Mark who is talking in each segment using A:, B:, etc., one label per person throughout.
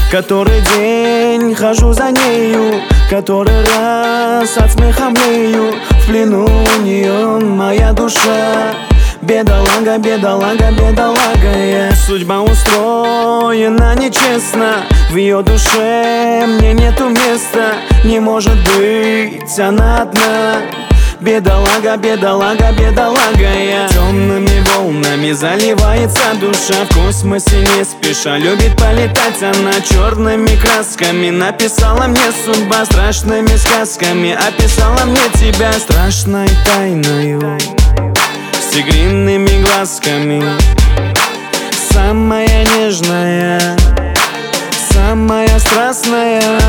A: Который день хожу за нею, который раз от смеха млею. В плену у нее моя душа. Бедолага, бедолага, бедолага я. Судьба устроена нечестно, в ее душе мне нету места. Не может быть она одна. Бедолага, бедолага, бедолага я. Темными волнами заливается душа. В космосе не спеша любит полетать она. Черными красками написала мне судьба. Страшными сказками описала мне тебя. Страшной тайною, с тигриными глазками. Самая нежная, самая страстная.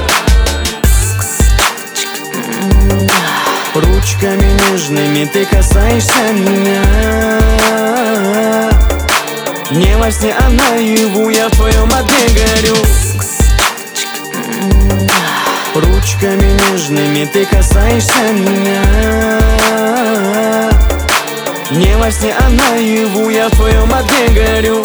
A: Ручками нежными ты касаешься меня. Не во сне, а наяву я в твоем огне горю. Ручками нежными ты касаешься меня. Не во сне, а наяву я в твоем огне горю.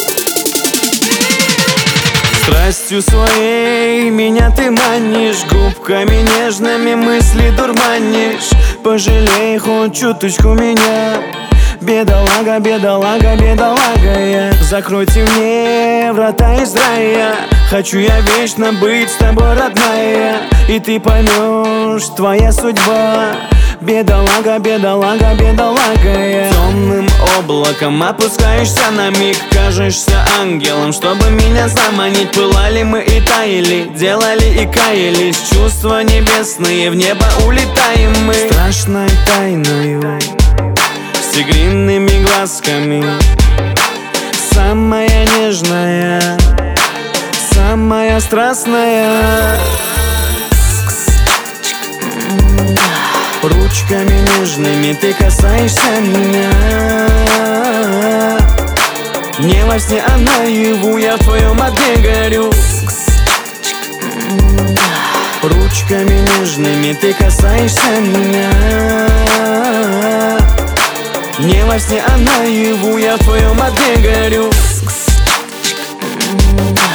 A: Страстью своей меня ты манишь, губками нежными мысли дурманишь. Пожалей хоть чуточку меня. Бедолага, бедолага, бедолага я. Закройте мне врата из рая. Хочу я вечно быть с тобой, родная. И ты поймешь, твоя судьба. Бедолага, бедолага, бедолага я. Темным облаком опускаешься на миг. Кажешься ангелом, чтобы меня заманить. Пылали мы и таяли, делали и каялись. Чувства небесные, в небо улетаем мы. Страшной тайною, с тигриными глазками. Самая нежная, самая страстная. Ручками нежными ты касаешься меня. Не во сне, а наяву я в твоем огне горю. Ручками нежными ты касаешься меня. Не во сне, а наяву я в твоем огне горю.